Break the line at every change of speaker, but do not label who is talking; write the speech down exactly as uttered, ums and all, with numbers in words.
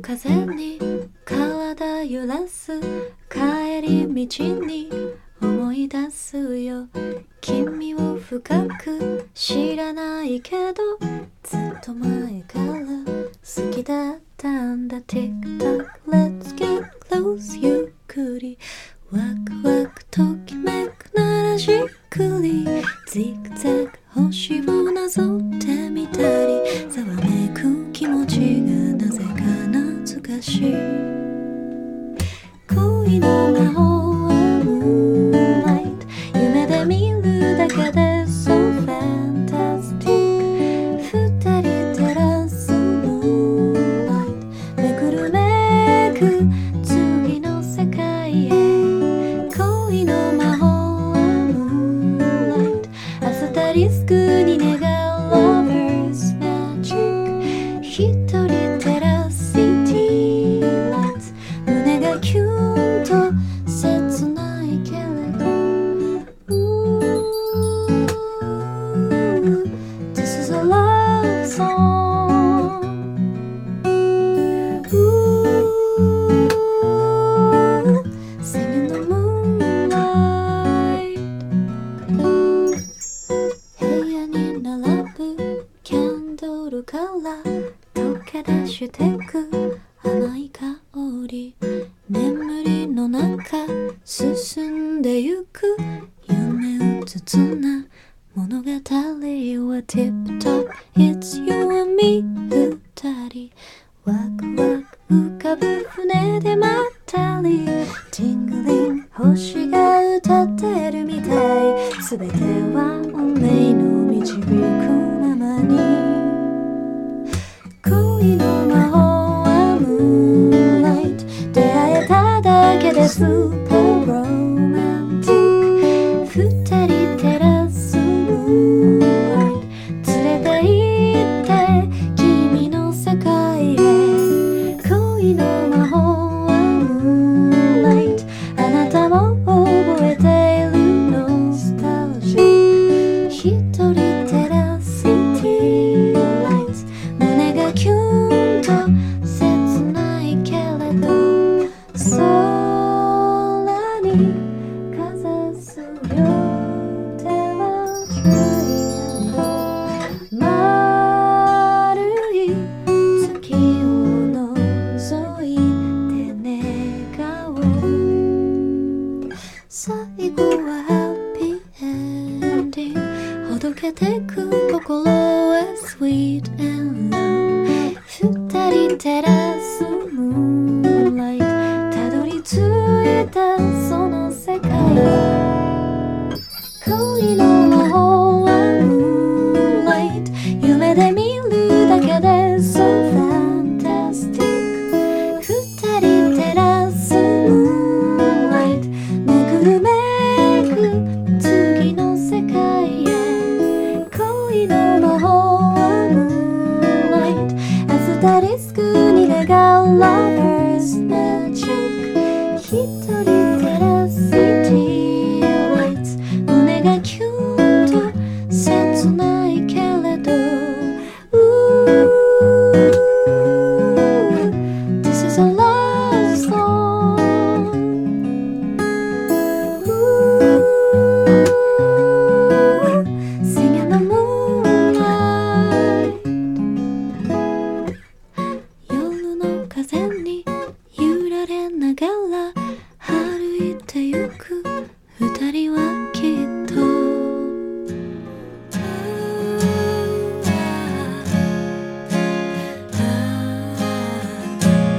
風に体揺らす帰り道に思い出すよ。君を深く知らないけどずっと前から好きだったんだ。 Tick-tock let's get close ゆっくりワクワクときめくならじっくりジグザグ星をなぞってみたりざわめく気持ちがなぜか懐かしい。恋の魔法はムーンライト夢で見るだけで So fantastic 二人照らすムーンライトめくるめく次の世界へ。恋の魔法はムーンライトアスタリスクに願う Lovers Magic 一人照らすシティライツ胸がキュンと切ないけれど This is a love song Singing the moonlight 部屋に並ぶキャンドルから溶け出してく甘い香り眠りの中進んでゆく夢うつつな物語は Tip-top It's you and me 二人ワクワク浮かぶ船でまったり Tingling 星が歌ってるみたい全ては運命の導くままに。恋の魔法はムーンライト出会えただけでスーパーロマンティック二人照らすムーンライト連れて行って君の世界へ。恋の魔法はムーンライトあなたも覚えているノスタルジー一人照らすシティライツ胸がキュンと切ないけれど空にかざす両手はトライアングル丸い月を覗いて願おう最後はハッピーエンディングほどけてく心は Sweet and low 二人照らすムーンライトたどり着いたその世界。恋の魔法はムーンライト夢で見るだけで So fantastic 二人照らすムーンライトめくるめく次の世界へ。恋の魔法はムーンライトアスタリスクに願う Lovers Magic 一人照らすシティライツ胸がキュンと切ないけれど This is a love song Singing the moonlight 夜の風に揺られながら歩いてゆく二人は